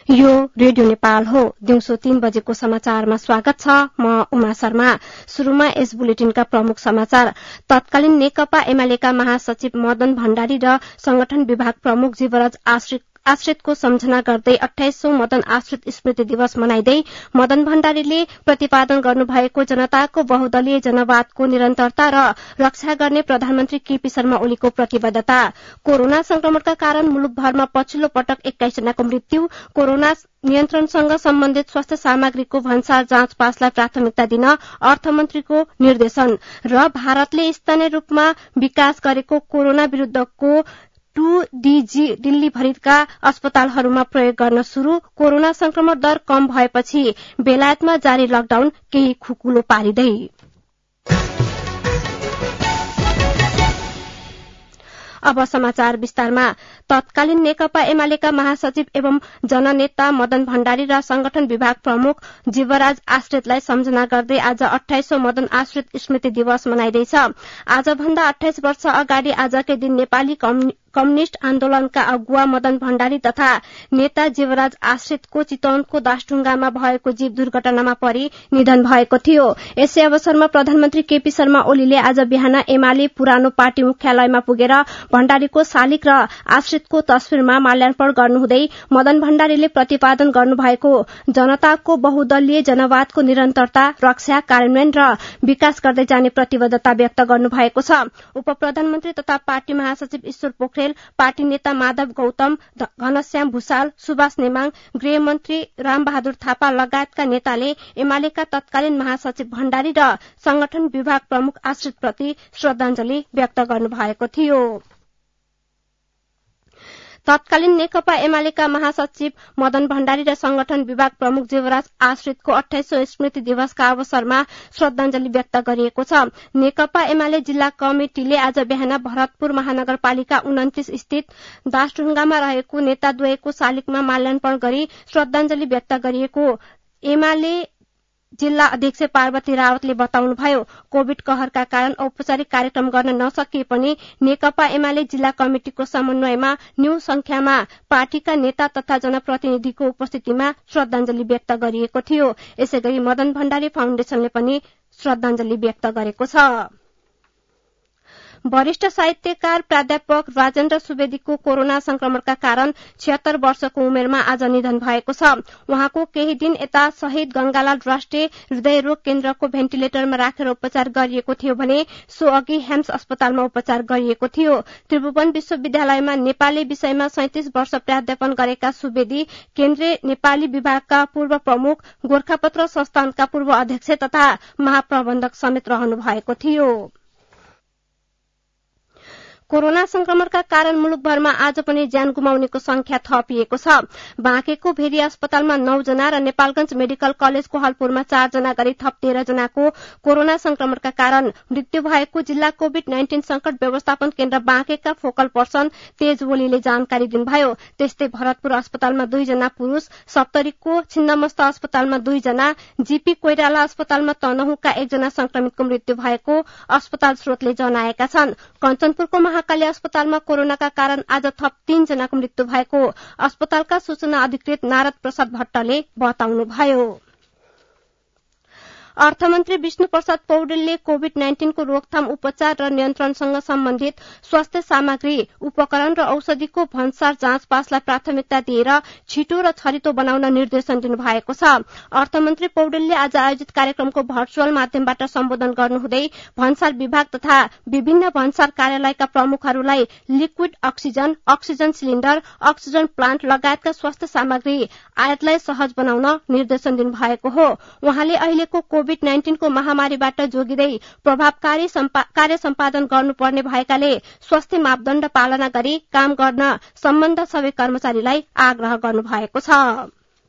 यो रेडियो नेपाल हो। दिउँसो 3 बजेको समाचारमा स्वागत छ। म उमा शर्मा। शुरूमा यस बुलेटिनका प्रमुख समाचार। तत्कालीन नेकपा एमालेका महासचिव मदन भण्डारी र संगठन विभाग प्रमुख जीवराज आश्रितको सम्झना गर्दै 28औं मदन आश्रित स्मृति दिवस मनाइदै मदन भण्डारीले प्रतिपादन गर्नुभएको जनताको बहुदलीय जनवादको निरन्तरता र रक्षा गर्ने प्रधानमन्त्री केपी शर्मा ओलीको प्रतिबद्धता। कोरोना संक्रमणका कारण मुलुकभरमा पछिल्लो पटक 21 जनाको मृत्यु। कोरोना नियन्त्रणसँग सम्बन्धित स्वास्थ्य सामग्रीको भन्सार जाँच पासलाई प्राथमिकता दिन अर्थमन्त्रीको निर्देशन र भारतले स्थानीय रूपमा विकास गरेको कोरोना विरूद्धको 2DG दिल्ली भरिका अस्पतालहरूमा प्रयोग गर्न शुरू। कोरोना संक्रमण दर कम भएपछि बेलायतमा जारी लकडाउन केही खुकुलो पारिँदै। अब समाचार विस्तारमा। तत्कालीन नेकपा एमालेका महासचिव एवं जननेता मदन भण्डारी र संगठन विभाग प्रमुख जीवराज आश्रितलाई सम्झना गर्दै आज 28औं मदन आश्रित स्मृति दिवस मनाइँदैछ। आजभन्दा 28 वर्ष अगाडि आजकै दिन नेपाली कम्युनिष्ट आन्दोलनका अगुवा मदन भण्डारी तथा नेता जीवराज आश्रितको चितवनको दासढुङ्गामा भएको जीव दुर्घटनामा परि निधन भएको थियो। यसै अवसरमा प्रधानमन्त्री केपी शर्मा ओलीले आज बिहान एमाले पुरानो पार्टी मुख्यालयमा पुगेर भण्डारीको शालिग र आश्रितको तस्विरमा माल्यार्पण गर्नुहुँदै मदन भण्डारीले प्रतिपादन गर्नुभएको जनताको बहुदलीय जनवादको निरन्तरता, रक्षा, कार्यान्वयन र विकास गर्दै जाने प्रतिबद्धता व्यक्त गर्नुभएको छ। उपप्रधानमन्त्री तथा पार्टी महासचिव ईश्वर पोखरेल, पार्टी नेता माधव गौतम, घनश्याम भूषाल, सुभाष नेमाङ, गृहमन्त्री रामबहादुर थापा लगायतका नेताले एमालेका तत्कालीन महासचिव भण्डारी र संगठन विभाग प्रमुख आश्रितप्रति श्रद्धाञ्जली व्यक्त गर्नुभएको थियो। तत्कालीन नेकपा एमालेका महासचिव मदन भण्डारी र संगठन विभाग प्रमुख जीवराज आश्रितको 28औं स्मृति दिवसका अवसरमा श्रद्धाञ्जली व्यक्त गरिएको छ। नेकपा एमाले जिल्ला कमिटिले आज बिहान भरतपुर महानगरपालिका 29 स्थित दासढुङ्गामा रहेको नेताद्वयको शालिगमा माल्यार्पण गरी श्रद्धाञ्जली व्यक्त गरिएको एमाले जिल्ला अध्यक्ष पार्वती रावतले बताउनुभयो। कोविड कहरका कारण औपचारिक कार्यक्रम गर्न नसकिए पनि नेकपा एमाले जिल्ला कमिटिको समन्वयमा न्यून संख्यामा पार्टीका नेता तथा जनप्रतिनिधिको उपस्थितिमा श्रद्धाञ्जली व्यक्त गरिएको थियो। यसैगरी मदन भण्डारी फाउन्डेशनले पनि श्रद्धाञ्जली व्यक्त गरेको छ। वरिष्ठ साहित्यकार प्राध्यापक राजेन्द्र सुवेदीको कोरोना संक्रमणका कारण 76 वर्षको उमेरमा आज निधन भएको छ। उहाँको केही दिन यता शहीद गंगालाल राष्ट्रिय हृदयरोग केन्द्रको भेन्टिलेटरमा राखेर उपचार गरिएको थियो भने सो अघि हेम्स अस्पतालमा उपचार गरिएको थियो। त्रिभुवन विश्वविद्यालयमा नेपाली विषयमा 37 वर्ष प्राध्यापन गरेका सुवेदी केन्द्रीय नेपाली विभागका पूर्व प्रमुख, गोरखापत्र संस्थानका पूर्व अध्यक्ष तथा महाप्रबन्धक समेत रहनु भएको थियो। कोरोना संक्रमणका कारण मुलुकभरमा आज पनि ज्यान गुमाउनेको संख्या थपिएको छ। बाँकेको भेरी अस्पतालमा 9 जना र नेपालगंज मेडिकल कलेजको हलपुरमा 4 जना गरी थप 13 जनाको कोरोना संक्रमणका कारण मृत्यु भएको जिल्ला कोविड-19 संकट व्यवस्थापन केन्द्र बाँकेका फोकल पर्सन तेज ओलीले जानकारी दिनुभयो। त्यस्तै भरतपुर अस्पतालमा 2 जना पुरूष, सप्तरीको छिन्नमस्ता अस्पतालमा 2 जना, जीपी कोइराला अस्पतालमा तनहुँका 1 जना संक्रमितको मृत्यु भएको अस्पताल स्रोतले जनाएका छन्। कञ्चनपुरको महाकाली अस्पतालमा कोरोनाका कारण आज थप 3 जनाको मृत्यु भएको अस्पतालका सूचना अधिकृत नारद प्रसाद भट्टले बताउनुभयो। अर्थमन्त्री विष्णु प्रसाद पौडेलले कोविड-19 को रोकथाम, उपचार र नियन्त्रणसँग सम्बन्धित स्वास्थ्य सामग्री, उपकरण र औषधिको भन्सार जाँच पासलाई प्राथमिकता दिएर छिटो र छरितो बनाउन निर्देशन दिनुभएको छ। अर्थमन्त्री पौडेलले आज आयोजित कार्यक्रमको भर्चुअल माध्यमबाट सम्बोधन गर्नुहुँदै भन्सार विभाग तथा विभिन्न भन्सार कार्यालयका प्रमुखहरूलाई liquid oxygen, oxygen cylinder, oxygen plant लगायतका स्वास्थ्य सामग्री आयातलाई सहज बनाउन निर्देशन दिनुभएको हो। उहाँले अहिलेको कोविड-19 को महामारीबाट जोगिँदै प्रभावकारी कार्य सम्पादन गर्नुपर्ने भएकाले स्वास्थ्य मापदण्ड पालना गरी काम गर्न सम्बन्ध सबै कर्मचारीलाई आग्रह गर्नुभएको छ।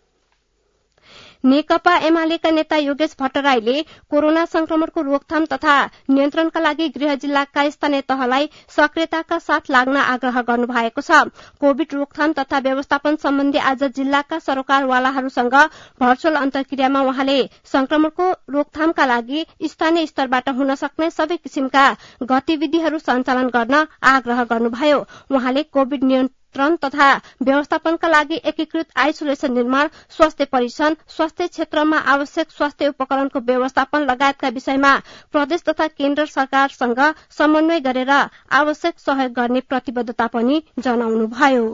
नेकपा एमालेका नेता योगेश भट्टराईले कोरोना संक्रमणको रोकथाम तथा नियन्त्रणका लागि गृह जिल्लाका स्थानीय तहलाई सक्रियताका साथ लाग्न आग्रह गर्नुभएको छ। कोविड रोकथाम तथा व्यवस्थापन सम्बन्धी आज जिल्लाका सरकारवालाहरूसँग भर्चुअल अन्तर्क्रियामा उहाँले संक्रमणको रोकथामका लागि स्थानीय स्तरबाट हुन सक्ने सबै किसिमका गतिविधिहरू सञ्चालन गर्न आग्रह गर्नुभयो। उहाँले कोविड नियन्त्रण तथा व्यवस्थापनका लागि एकीकृत आइसोलेसन निर्माण, स्वास्थ्य परीक्षण, स्वास्थ्य क्षेत्रमा आवश्यक स्वास्थ्य उपकरणको व्यवस्थापन लगायतका विषयमा प्रदेश तथा केन्द्र सरकारसँग समन्वय गरेर आवश्यक सहयोग गर्ने प्रतिबद्धता पनि जनाउनुभयो।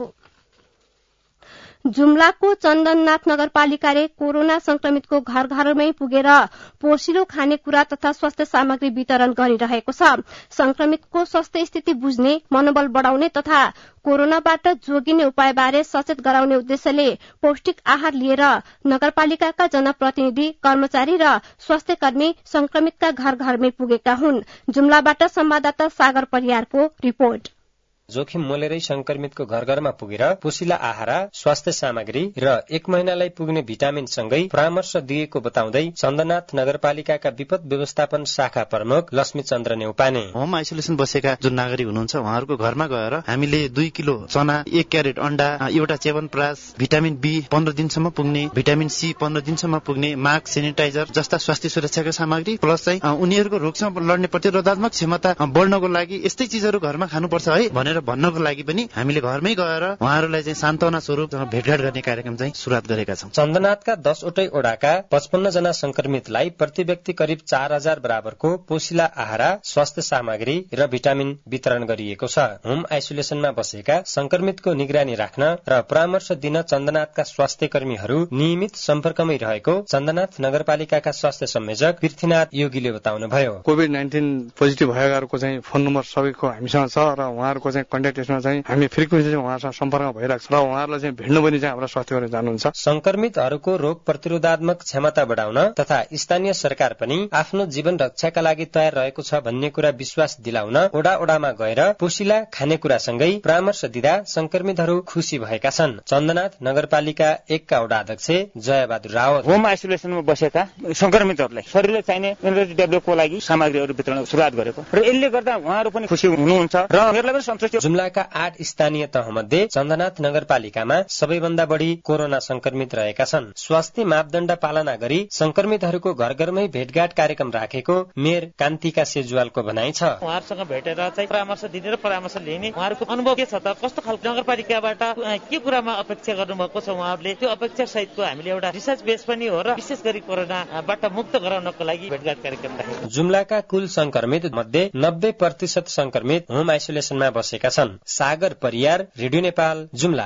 जुम्लाको चन्दननाथ नगरपालिकाले कोरोना संक्रमितको घर घरमै पुगेर पोषिलो खानेकुरा तथा स्वास्थ्य सामग्री वितरण गरिरहेको छ। संक्रमितको स्वास्थ्य स्थिति बुझ्ने, मनोबल बढ़ाउने तथा कोरोनाबाट जोगिने उपायबारे सचेत गराउने उद्देश्यले पौष्टिक आहार लिएर नगरपालिकाका जनप्रतिनिधि, कर्मचारी र स्वास्थ्य कर्मी संक्रमितका घर घरमै पुगेका हुन्। जुम्लाबाट संवाददाता सागर परियारको रिपोर्ट। जोखिम मोलेरै संक्रमितको घर घरमा पुगेर पोषिला आहार, स्वास्थ्य सामग्री र 1 महिनालाई पुग्ने भिटामिन सँगै परामर्श दिएको बताउँदै चन्दननाथ नगरपालिकाका विपद व्यवस्थापन शाखा प्रमुख लक्ष्मी चन्द्र नेउपाने, होम आइसोलेसन बसेका जुन नागरिक हुनुहुन्छ उहाँहरूको घरमा गएर हामीले 2 किलो चना, 1 क्यारेट अण्डा, एउटा च्यवनप्राश, भिटामिन बी 15 दिनसम्म पुग्ने, भिटामिन सी 15 दिनसम्म पुग्ने, मास्क, सेनिटाइजर जस्ता स्वास्थ्य सुरक्षाका सामग्री प्लस चाहिँ उनीहरूको रोगसँग लड्ने प्रतिरोधात्मक क्षमता बढ्नको लागि यस्तै चीजहरू घरमा खानुपर्छ है भनेर भन्नको लागि पनि हामीले घरमै गएर उहाँहरूलाई चाहिँ सान्त्वना स्वरूप भेटघाट गर्ने कार्यक्रम चाहिँ सुरुवात गरेका छौं। चन्दननाथका 10 वटै ओडाका 55 जना संक्रमितलाई प्रति व्यक्ति करिब 4000 बराबरको पोषिला आहार, स्वास्थ्य सामग्री र भिटामिन वितरण गरिएको छ। होम आइसोलेसनमा बसेका संक्रमितको निगरानी राख्न र परामर्श दिन चन्दननाथका स्वास्थ्य कर्मीहरू नियमित सम्पर्कमै रहेको चन्दननाथ नगरपालिकाका स्वास्थ्य संयोजक पृथ्वीनाथ योगीले बताउनुभयो। कोभिड-19 पोजिटिभ भएकाहरूको चाहिँ फोन नम्बर सबैको हामीसँग छ र उहाँहरूको चाहिँ कन्ट्याक्टमा चाहिँ हामी फ्रिक्वेन्सी उहाँसँग सम्पर्कमा भइरहेको छ र उहाँहरूलाई चाहिँ भेट्नु पनि चाहिँ हाम्रो स्वास्थ्य कर्मी जानुहुन्छ। संक्रमितहरूको रोग प्रतिरोधात्मक क्षमता बढाउन तथा स्थानीय सरकार पनि आफ्नो जीवन रक्षाका लागि तयार रहेको छ भन्ने कुरा विश्वास दिलाउन ओडा ओडामा गएर पोषिला खानेकुरासँगै परामर्श दिँदा संक्रमितहरू खुशी भएका छन्। चन्दननाथ नगरपालिका 1 का ओडा अध्यक्ष जयबहादुर रावत, होम आइसोलेसनमा बसेका संक्रमितहरूलाई शरीरले चाहिने इम्युनिटी डेभलपको लागि सामग्रीहरू वितरण सुरुवात गरेको र यसले गर्दा उहाँहरू पनि खुशी हुनुहुन्छ र उनीहरूलाई पनि सन्तुष्टि। जुम्लाका 8 स्थानीय तहमध्ये चन्दननाथ नगरपालिकामा सबैभन्दा बढी कोरोना संक्रमित रहेका छन्। स्वास्थ्य मापदण्ड पालना गरी संक्रमितहरूको घर घरमै भेटघाट कार्यक्रम राखेको मेयर कान्तिका सेजुवालको भनाइ छ। उहाँहरूसँग भेटेर चाहिँ परामर्श दिने र परामर्श लिने उहाँहरूको अनुभव के छ त, कस्तो खालको नगरपालिकाबाट के कुरामा अपेक्षा गर्नुभएको छ उहाँहरूले, त्यो अपेक्षा सहितको हामीले एउटा रिसर्च बेस पनि हो र विशेष गरी कोरोनाबाट मुक्त गराउनको लागि भेटघाट कार्यक्रम राखेको। जुम्लाका कुल संक्रमित मध्ये 90% संक्रमित होम आइसोलेसनमा बसेका छन्। सागर परियार, रेडियो नेपाल, जुम्ला।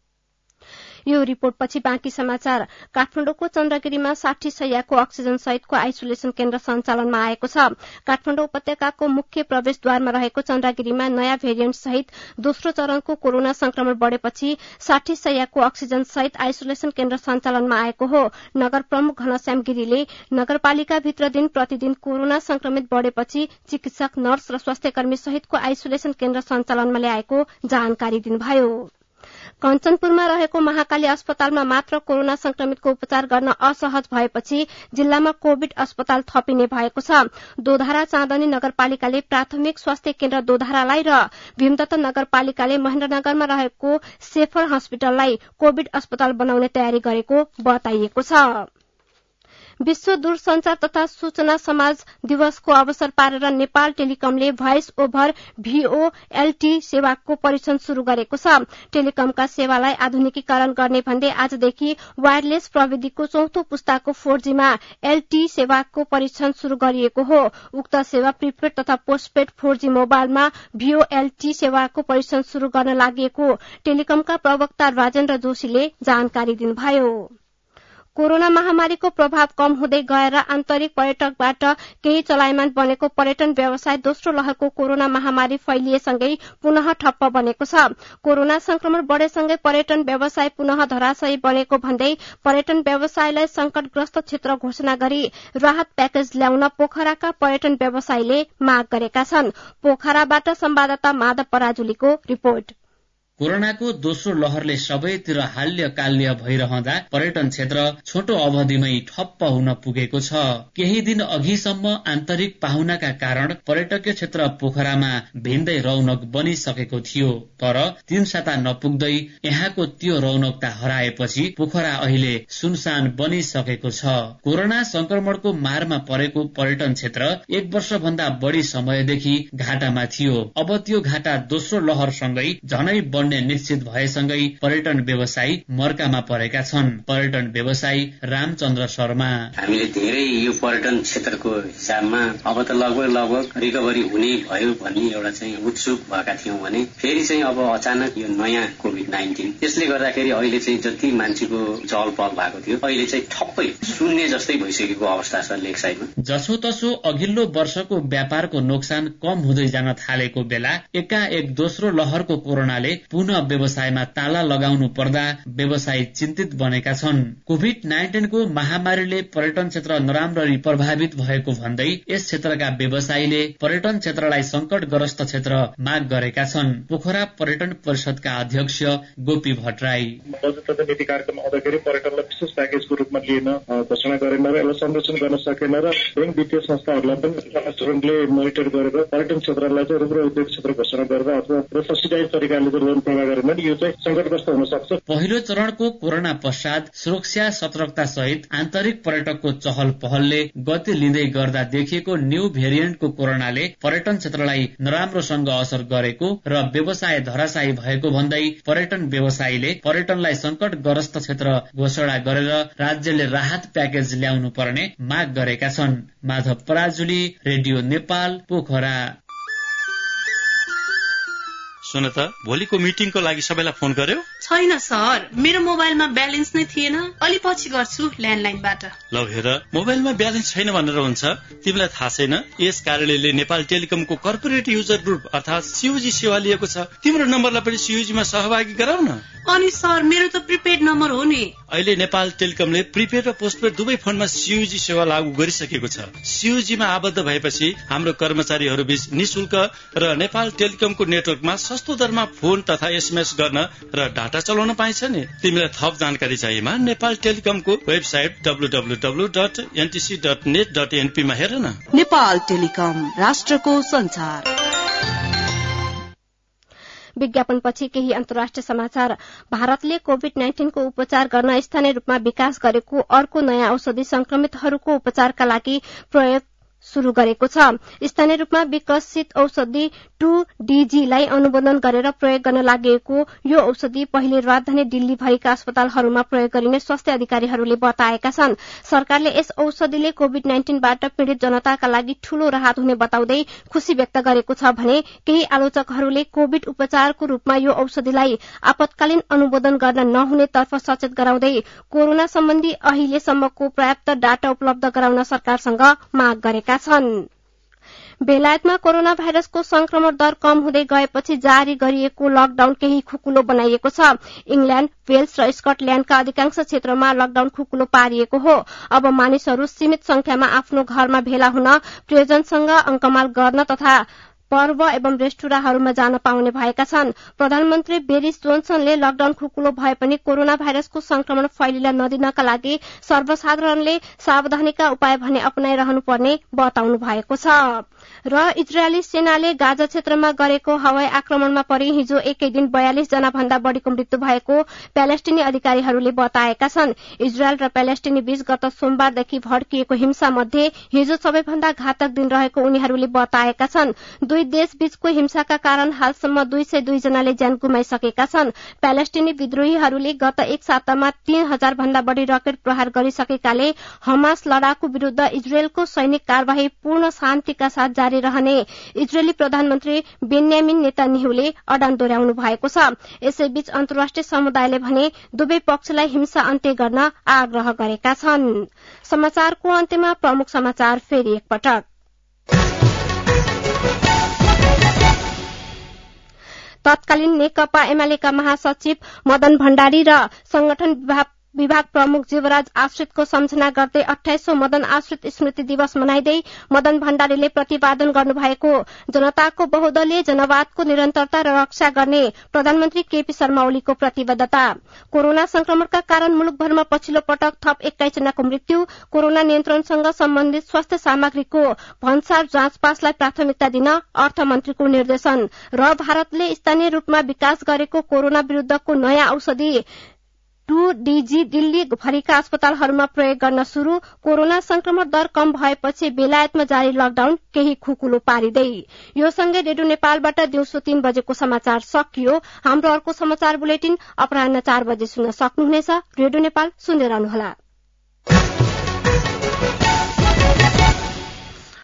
यो रिपोर्ट पछि बाँकी समाचार। काठमाडौँको चन्द्रगिरीमा 60 शैय्याको अक्सिजन सहितको आइसोलेसन केन्द्र सञ्चालनमा आएको छ। काठमाडौँ उपत्यकाको मुख्य प्रवेशद्वारमा रहेको चन्द्रगिरीमा नयाँ भेरिएन्ट सहित दोस्रो चरणको कोरोना संक्रमण बढ़ेपछि 60 शैय्याको अक्सिजन सहित आइसोलेसन केन्द्र सञ्चालनमा आएको हो। नगर प्रमुख घनश्याम गिरीले नगरपालिकाभित्र दिन प्रतिदिन कोरोना संक्रमित बढ़ेपछि चिकित्सक, नर्स र स्वास्थ्य कर्मी सहितको आइसोलेसन केन्द्र सञ्चालनमा ल्याएको जानकारी दिनुभयो। कञ्चनपुरमा रहेको महाकाली अस्पतालमा मात्र कोरोना संक्रमितको उपचार गर्न असहज भएपछि जिल्लामा कोविड अस्पताल थपिने भएको छ। दोधारा चाँदनी नगरपालिकाले प्राथमिक स्वास्थ्य केन्द्र दोधारालाई र भीमदत्त नगरपालिकाले महेन्द्रनगरमा रहेको सेफर हस्पिटललाई कोविड अस्पताल बनाउने तयारी गरेको बताइएको छ। विश्व दूरसञ्चार तथा सूचना समाज दिवसको अवसर पारेर नेपाल टेलिकमले भोइस ओभर VoLT सेवाको परीक्षण शुरू गरेको छ। टेलिकमका सेवालाई आधुनिकीकरण गर्ने भन्दै आजदेखि वायरलेस प्रविधिको चौथो पुस्ताको 4G मा LT सेवाको परीक्षण शुरू गरिएको हो। उक्त सेवा प्रिपेड तथा पोस्टपेड 4G मोबाइलमा VoLT सेवाको परीक्षण शुरू गर्न लागि टेलिकमका प्रवक्ता राजेन्द्र जोशीले जानकारी दिनुभयो। कोरोना महामारीको प्रभाव कम हुँदै गएर आन्तरिक पर्यटकबाट केही चलायमान बनेको पर्यटन व्यवसाय दोस्रो लहरको कोरोना महामारी फैलिएसँगै पुनः ठप्प बनेको छ। कोरोना संक्रमण बढ़ेसँगै पर्यटन व्यवसाय पुनः धराशयी बनेको भन्दै पर्यटन व्यवसायलाई संकटग्रस्त क्षेत्र घोषणा गरी राहत प्याकेज ल्याउन पोखराका पर्यटन व्यवसायीले माग गरेका छन्। पोखराबाट संवाददाता माधव पराजुलीको रिपोर्ट। कोरोनाको दोस्रो लहरले सबैतिर हाल्य काल्य भइरहँदा पर्यटन क्षेत्र छोटो अवधिमै ठप्प हुन पुगेको छ। केही दिन अघिसम्म आन्तरिक पाहुनाका कारण पर्यटकीय क्षेत्र पोखरामा भिन्दै रौनक बनिसकेको थियो, तर 3 साता नपुग्दै यहाँको त्यो रौनकता हराएपछि पोखरा अहिले सुनसान बनिसकेको छ। कोरोना संक्रमणको मारमा परेको पर्यटन क्षेत्र 1 वर्ष भन्दा बढ़ी समयदेखि घाटामा थियो। अब त्यो घाटा दोस्रो लहरसँगै झनै भन्ने निश्चित भएसँगै पर्यटन व्यवसायी मर्कामा परेका छन्। पर्यटन व्यवसायी रामचन्द्र शर्मा: हामीले धेरै यो पर्यटन क्षेत्रको हिसाबमा अब त लगभग रिकभरी हुने भयो भन्ने एउटा चाहिँ उत्सुक भएका थियौं भने फेरि चाहिँ अब अचानक यो नयाँ कोभिड-19 त्यसले गर्दाखेरि अहिले चाहिँ जति मान्छेको चहल पहल भएको थियो अहिले चाहिँ ठप्पै शून्य जस्तै भइसकेको अवस्था छ लेक साइडमा। जसोतसो अघिल्लो वर्षको व्यापारको नोक्सान कम हुँदै जान थालेको बेला एकाएक दोस्रो लहरको कोरोनाले पुनः व्यवसायमा ताला लगाउनु पर्दा व्यवसायी चिन्तित बनेका छन्। कोभिड-19 को महामारीले पर्यटन क्षेत्र नराम्ररी प्रभावित भएको भन्दै यस क्षेत्रका व्यवसायीले पर्यटन क्षेत्रलाई संकटग्रस्त क्षेत्र माग गरेका छन्। पोखरा पर्यटन परिषदका अध्यक्ष गोपी भट्टराई: बजेट तथा नीति कार्यक्रम आउँदाखेरि पर्यटनलाई विशेष प्याकेजको रूपमा लिएन, घोषणा गरेन र यसलाई संरक्षण गर्न सकेन र बैंक वित्तीय संस्थाहरूलाई पनि स्टुडेन्टले मोनिटर गरेर पर्यटन क्षेत्रलाई चाहिँ रुद्र उद्योग क्षेत्र घोषणा गरेर अथवा सब्सिडाइज तरिकाले चाहिँ लोन प्रदान गरेन भने यो चाहिँ संकटग्रस्त हुन सक्छ। पहिलो चरणको कोरोना पश्चात सुरक्षा सतर्कता सहित आन्तरिक पर्यटकको चहल पहलले गति लिँदै गर्दा देखिएको न्यू भेरिएन्टको कोरोनाले पर्यटन क्षेत्रलाई नराम्रोसँग असर गरेको र व्यवसाय धराशायी भएको भन्दै पर्यटन व्यवसायीले पर्यटनलाई संकटग्रस्त क्षेत्र घोषणा गरेर राज्यले राहत प्याकेज ल्याउनु पर्ने माग गरेका छन्। माधव पराजुली, रेडियो नेपाल, पोखरा। सुन त, भोलिको मिटिङको लागि सबैलाई फोन गर्यो? छैन सर, मेरो मोबाइलमा ब्यालेन्स नै थिएन। अलि पछि गर्छु ल्यान्डलाइनबाट। ल हेर, मोबाइलमा ब्यालेन्स छैन भनेर हुन्छ? तिमीलाई थाहा छैन यस कार्यालयले नेपाल टेलिकमको कर्पोरेट युजर ग्रुप अर्थात सीयूजी सेवा लिएको छ। तिम्रो नम्बरलाई पनि सीयूजीमा सहभागी गराउ न। अनि सर, मेरो त प्रिपेड नम्बर हो नि। अहिले नेपाल टेलिकमले प्रिपेड र पोस्टपेड दुवै फोनमा सीयूजी सेवा लागू गरिसकेको छ। सीयूजीमा आबद्ध भएपछि हाम्रो कर्मचारीहरू बीच निशुल्क र नेपाल टेलिकमको नेटवर्कमा सस्तो दरमा फोन तथा एसएमएस गर्न र डाटा चलाउन पाइन्छ नि। तिमीलाई थप जानकारी चाहिएमा नेपाल टेलिकमको वेबसाइट www.ntc.net.np मा हेर न। नेपाल टेलिकम, राष्ट्रको संचार। विज्ञापनपछि केही अन्तर्राष्ट्रिय समाचार। भारतले कोभिड-19 को उपचार गर्न स्थानीय रूपमा विकास गरेको अर्को नयाँ औषधि संक्रमितहरूको उपचारका लागि प्रयोग शुरू गरेको छ। स्थानीय रूपमा विकसित औषधि 2DG लाई अनुमोदन गरेर प्रयोग गर्न लागेको यो औषधि पहिले राजधानी दिल्ली भरिका अस्पतालहरूमा प्रयोग गरिने स्वास्थ्य अधिकारीहरूले बताएका छन्। सरकारले यस औषधिले कोभिड-19 बाट पीड़ित जनताका लागि ठूलो राहत हुने बताउँदै खुशी व्यक्त गरेको छ भने केही आलोचकहरूले कोभिड उपचारको रूपमा यो औषधिलाई आपतकालीन अनुमोदन गर्न नहुने तर्फ सचेत गराउँदै कोरोना सम्बन्धी अहिलेसम्मको पर्याप्त डाटा उपलब्ध गराउन सरकारसँग माग गरेका छन्। बेलायतमा कोरोना भाइरसको संक्रमण दर कम हुँदै गएपछि जारी गरिएको लकडाउन केही खुकुलो बनाइएको छ। इंग्ल्याण्ड, वेल्स र स्कटल्याण्डका अधिकांश क्षेत्रमा लकडाउन खुकुलो पारिएको हो। अब मानिसहरू सीमित संख्यामा आफ्नो घरमा भेला हुन, प्रियजनसँग अंकमाल गर्न तथा पर्व एवं रेस्टुराँहरूमा जान पाउने भएका छन्। प्रधानमन्त्री बोरिस जोन्सनले लकडाउन खुकुलो भए पनि कोरोना भाइरसको संक्रमण फैलिन नदिनका लागि सर्वसाधारणले सावधानीका उपाय भने अपनाइरहनु पर्ने बताउनु भएको छ। र इजरायली सेनाले गाजा क्षेत्रमा गरेको हवाई आक्रमणमा परि हिजो एकै दिन 42 जना भन्दा बढ़ीको मृत्यु भएको प्यालेस्टिनी अधिकारीहरूले बताएका छन्। इजरायल र प्यालेस्टिनी बीच गत सोमबारदेखि भड्किएको हिंसा मध्ये हिजो सबैभन्दा घातक दिन रहेको उनीहरूले बताएका छन्। दुई देश बीचको हिंसाका कारण हालसम्म 202 जनाले ज्यान गुमाइसकेका छन्। प्यालेस्टिनी विद्रोहीहरूले गत एक सातामा 3000 भन्दा बढ़ी रकेट प्रहार गरिसकेकाले हमास लडाकु विरूद्ध इजरायलको सैनिक कार्यवाही पूर्ण शान्तिका साथ जारी रहने इजरायली प्रधानमन्त्री बेन्यामिन नेतान्याहुले अडान दोहोर्याउनु भएको छ। यसैबीच अन्तर्राष्ट्रिय समुदायले भने दुवै पक्षलाई हिंसा अन्त्य गर्न आग्रह गरेका छन्। समाचारको अन्त्यमा प्रमुख समाचार फेरि एकपटक। तत्कालीन नेकपा एमालेका महासचिव मदन भण्डारी र संगठन विभाग प्रमुख जीवराज आश्रितको सम्झना गर्दै 28औं मदन आश्रित स्मृति दिवस मनाइदै मदन भण्डारीले प्रतिपादन गर्नुभएको जनताको बहुदलीय जनवादको निरन्तरता र रक्षा गर्ने प्रधानमन्त्री केपी शर्मा ओलीको प्रतिबद्धता। कोरोना संक्रमणका कारण मुलुकभरमा पछिल्लो पटक थप 21 जनाको मृत्यु। कोरोना नियन्त्रणसँग सम्बन्धित स्वास्थ्य सामग्रीको भन्सार जाँचपासलाई प्राथमिकता दिन अर्थमन्त्रीको निर्देशन। र भारतले स्थानीय रूपमा विकास गरेको कोरोना विरूद्धको नयाँ औषधि 2DG दिल्ली भरिका अस्पतालहरूमा प्रयोग गर्न शुरू। कोरोना संक्रमण दर कम भएपछि बेलायतमा जारी लकडाउन केही खुकुलो पारिँदै। यो सँगै रेडियो नेपालबाट दिउँसो 3 बजेको समाचार सकियो। हाम्रो अर्को समाचार बुलेटिन अपराह्न 4 बजे सुन्न सक्नुहुनेछ। रेडियो नेपाल सुन्दै रहनुहोला।